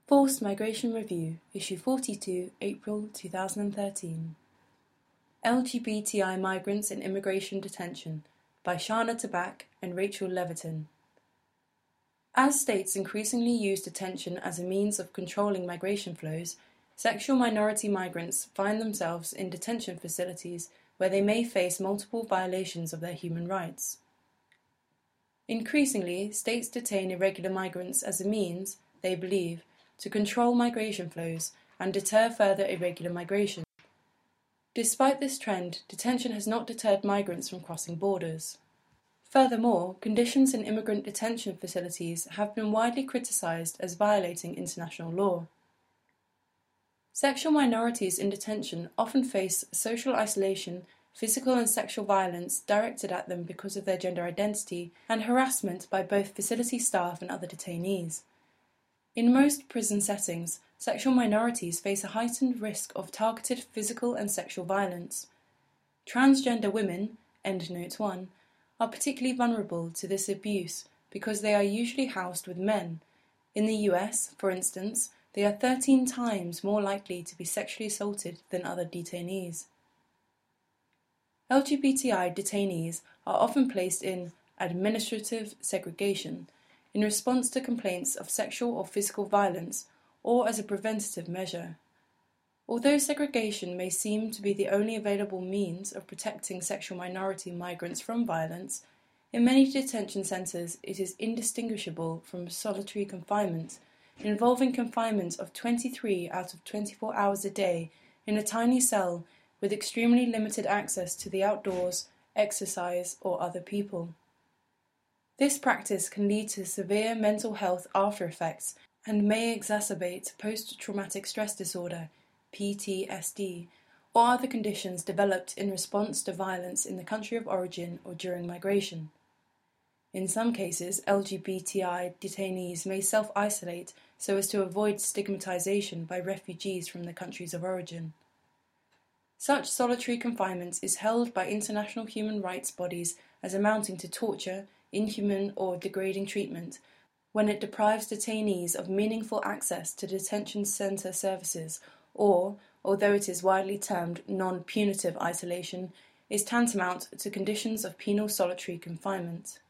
Forced Migration Review, Issue 42, April 2013. LGBTI Migrants in Immigration Detention by Shana Tabak and Rachel Levitin. As states increasingly use detention as a means of controlling migration flows, sexual minority migrants find themselves in detention facilities where they may face multiple violations of their human rights. Increasingly, states detain irregular migrants as a means, they believe, to control migration flows and deter further irregular migration. Despite this trend, detention has not deterred migrants from crossing borders. Furthermore, conditions in immigrant detention facilities have been widely criticized as violating international law. Sexual minorities in detention often face social isolation, physical and sexual violence directed at them because of their gender identity, and harassment by both facility staff and other detainees. In most prison settings, sexual minorities face a heightened risk of targeted physical and sexual violence. Transgender women, Endnote 1, are particularly vulnerable to this abuse because they are usually housed with men. In the US, for instance, they are 13 times more likely to be sexually assaulted than other detainees. LGBTI detainees are often placed in administrative segregation in response to complaints of sexual or physical violence or as a preventative measure. Although segregation may seem to be the only available means of protecting sexual minority migrants from violence, in many detention centres it is indistinguishable from solitary confinement, involving confinement of 23 out of 24 hours a day in a tiny cell with extremely limited access to the outdoors, exercise, or other people. This practice can lead to severe mental health after effects and may exacerbate post-traumatic stress disorder, PTSD, or other conditions developed in response to violence in the country of origin or during migration. In some cases, LGBTI detainees may self-isolate so as to avoid stigmatization by refugees from the countries of origin. Such solitary confinement is held by international human rights bodies as amounting to torture, inhuman or degrading treatment, when it deprives detainees of meaningful access to detention centre services or, although it is widely termed non-punitive isolation, is tantamount to conditions of penal solitary confinement.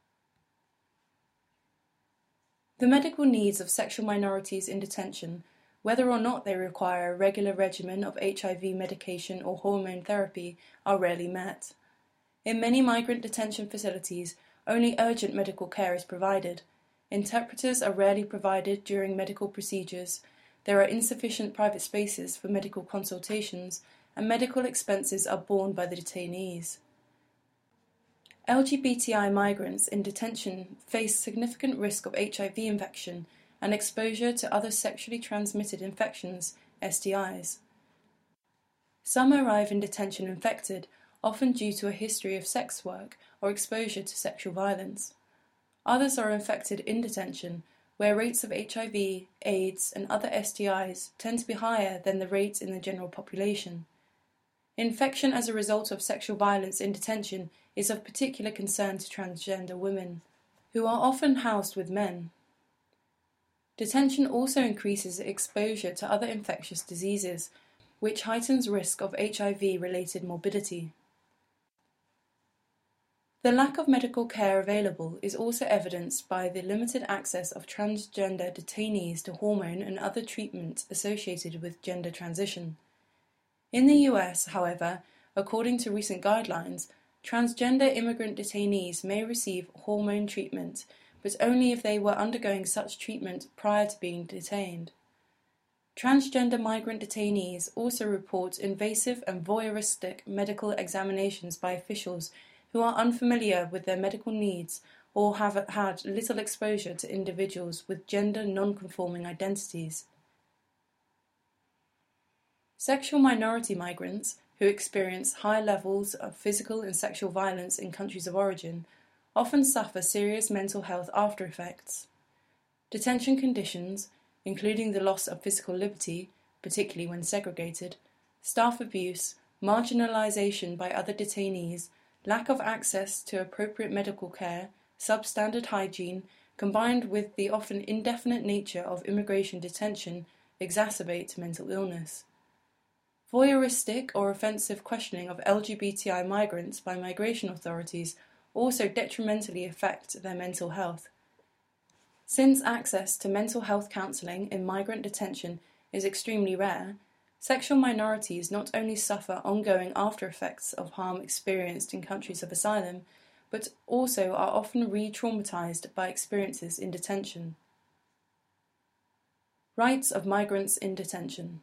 The medical needs of sexual minorities in detention, whether or not they require a regular regimen of HIV medication or hormone therapy, are rarely met. In many migrant detention facilities, only urgent medical care is provided. Interpreters are rarely provided during medical procedures. There are insufficient private spaces for medical consultations, and medical expenses are borne by the detainees. LGBTI migrants in detention face significant risk of HIV infection and exposure to other sexually transmitted infections, STIs. Some arrive in detention infected, often due to a history of sex work or exposure to sexual violence. Others are infected in detention, where rates of HIV, AIDS, and other STIs tend to be higher than the rates in the general population. Infection as a result of sexual violence in detention is of particular concern to transgender women, who are often housed with men. Detention also increases exposure to other infectious diseases, which heightens risk of HIV-related morbidity. The lack of medical care available is also evidenced by the limited access of transgender detainees to hormone and other treatment associated with gender transition. In the US, however, according to recent guidelines, transgender immigrant detainees may receive hormone treatment, but only if they were undergoing such treatment prior to being detained. Transgender migrant detainees also report invasive and voyeuristic medical examinations by officials who are unfamiliar with their medical needs or have had little exposure to individuals with gender non-conforming identities. Sexual minority migrants, who experience high levels of physical and sexual violence in countries of origin, often suffer serious mental health after effects. Detention conditions, including the loss of physical liberty, particularly when segregated, staff abuse, marginalization by other detainees, lack of access to appropriate medical care, substandard hygiene, combined with the often indefinite nature of immigration detention, exacerbate mental illness. Voyeuristic or offensive questioning of LGBTI migrants by migration authorities also detrimentally affect their mental health. Since access to mental health counselling in migrant detention is extremely rare, sexual minorities not only suffer ongoing after-effects of harm experienced in countries of asylum, but also are often re-traumatised by experiences in detention. Rights of migrants in detention.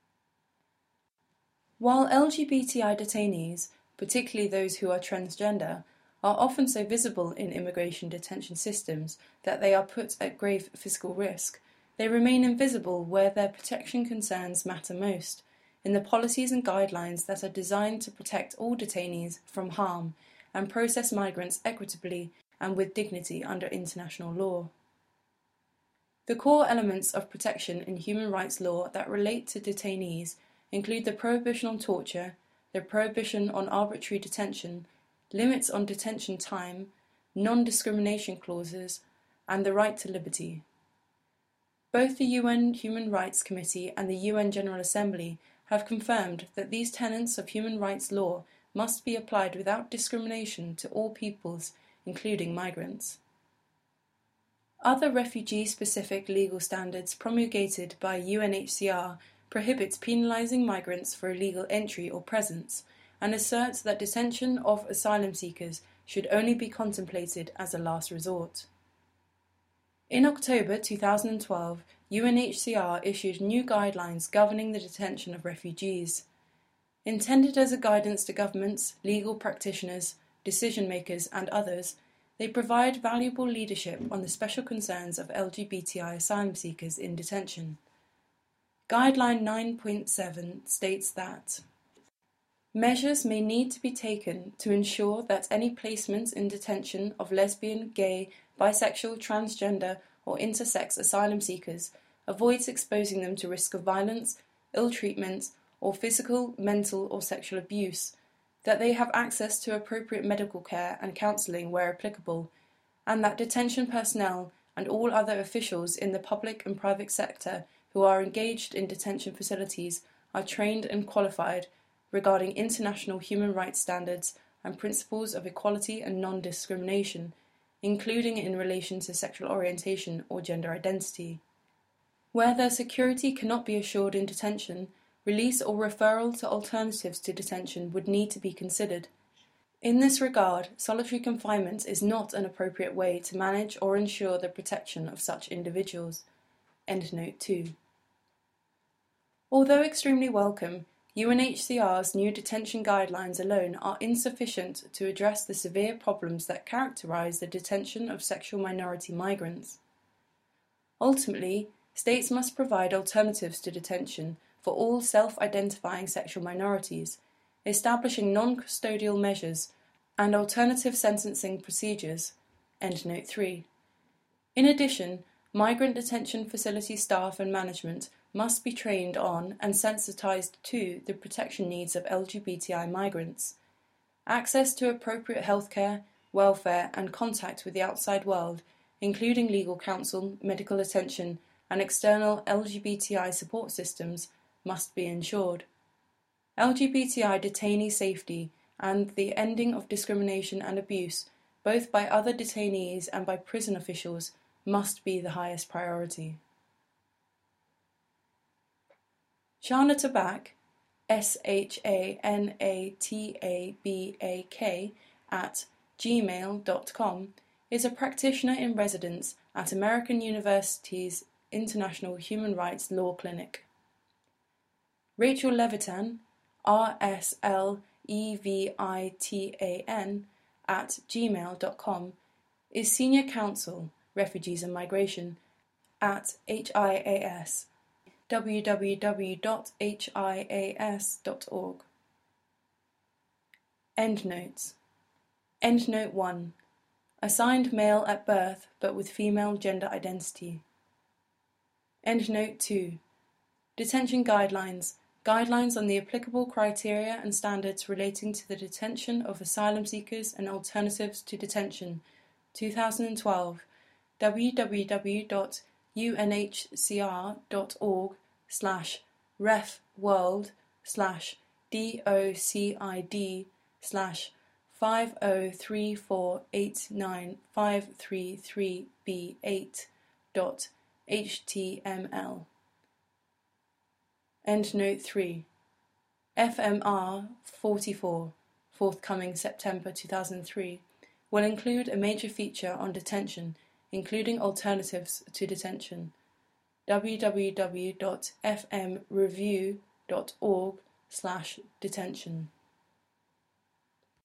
While LGBTI detainees, particularly those who are transgender, are often so visible in immigration detention systems that they are put at grave physical risk, they remain invisible where their protection concerns matter most, in the policies and guidelines that are designed to protect all detainees from harm and process migrants equitably and with dignity under international law. The core elements of protection in human rights law that relate to detainees include the prohibition on torture, the prohibition on arbitrary detention, limits on detention time, non-discrimination clauses, and the right to liberty. Both the UN Human Rights Committee and the UN General Assembly have confirmed that these tenets of human rights law must be applied without discrimination to all peoples, including migrants. Other refugee-specific legal standards promulgated by UNHCR prohibit penalising migrants for illegal entry or presence, and assert that detention of asylum seekers should only be contemplated as a last resort. In October 2012, UNHCR issued new guidelines governing the detention of refugees. Intended as a guidance to governments, legal practitioners, decision-makers and others, they provide valuable leadership on the special concerns of LGBTI asylum seekers in detention. Guideline 9.7 states that measures may need to be taken to ensure that any placements in detention of lesbian, gay, bisexual, transgender, or intersex asylum seekers avoids exposing them to risk of violence, ill treatment, or physical, mental, or sexual abuse, that they have access to appropriate medical care and counselling where applicable, and that detention personnel and all other officials in the public and private sector who are engaged in detention facilities are trained and qualified regarding international human rights standards and principles of equality and non-discrimination, including in relation to sexual orientation or gender identity. Where their security cannot be assured in detention, release or referral to alternatives to detention would need to be considered. In this regard, solitary confinement is not an appropriate way to manage or ensure the protection of such individuals. Endnote 2. Although extremely welcome, UNHCR's new detention guidelines alone are insufficient to address the severe problems that characterize the detention of sexual minority migrants. Ultimately, states must provide alternatives to detention for all self-identifying sexual minorities, establishing non-custodial measures and alternative sentencing procedures. Endnote 3. In addition, migrant detention facility staff and management must be trained on and sensitized to the protection needs of LGBTI migrants. Access to appropriate healthcare, welfare, and contact with the outside world, including legal counsel, medical attention, and external LGBTI support systems, must be ensured. LGBTI detainee safety and the ending of discrimination and abuse, both by other detainees and by prison officials, must be the highest priority. Shana Tabak, SHANATABAK, at gmail.com, is a practitioner in residence at American University's International Human Rights Law Clinic. Rachel Levitan, RSLEVITAN, at gmail.com, is Senior Counsel, Refugees and Migration, at HIAS, www.hias.org. Endnotes. Endnote 1. Assigned male at birth but with female gender identity. Endnote 2. Detention guidelines. Guidelines on the applicable criteria and standards relating to the detention of asylum seekers and alternatives to detention. 2012. www.unhcr.org/ref-world/DOCID/5033b8.html. Endnote 3. FMR 44, forthcoming September 2003, will include a major feature on detention, including alternatives to detention. www.fmreview.org/detention